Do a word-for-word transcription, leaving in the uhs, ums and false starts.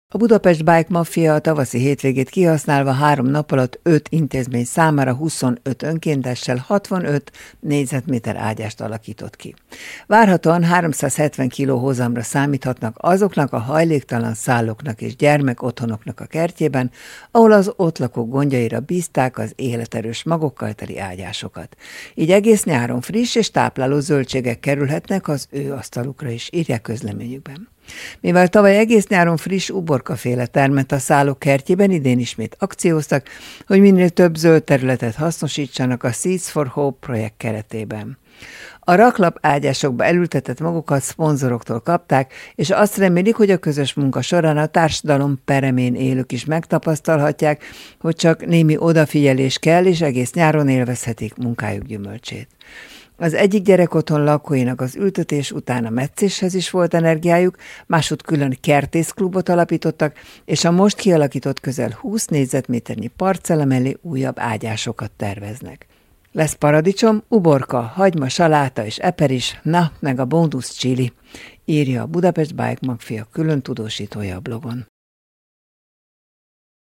A Budapest Bike Mafia a tavaszi hétvégét kihasználva három nap alatt öt intézmény számára huszonöt önkéntessel hatvanöt négyzetméter ágyást alakított ki. Várhatóan háromszázhetven kiló hozamra számíthatnak azoknak a hajléktalan szállóknak és gyermekotthonoknak a kertjében, ahol az ott lakók gondjaira bízták az életerős magokkal teli ágyásokat. Így egész nyáron friss és tápláló zöldségek kerülhetnek az ő asztalukra is, írják közleményükben. Mivel tavaly egész nyáron friss uborkaféle termett a szállók kertjében, idén ismét akcióztak, hogy minél több zöld területet hasznosítsanak a Seeds for Hope projekt keretében. A raklap ágyásokba elültetett magokat szponzoroktól kapták, és azt remélik, hogy a közös munka során a társadalom peremén élők is megtapasztalhatják, hogy csak némi odafigyelés kell, és egész nyáron élvezhetik munkájuk gyümölcsét. Az egyik gyerekotthon lakóinak az ültetés után a metszéshez is volt energiájuk, másút külön kertészklubot alapítottak, és a most kialakított közel húsz négyzetméternyi parcella mellé újabb ágyásokat terveznek. Lesz paradicsom, uborka, hagyma, saláta és eper is, na, meg a bónusz chili, írja a Budapest Bike Mafia külön tudósítója a blogon.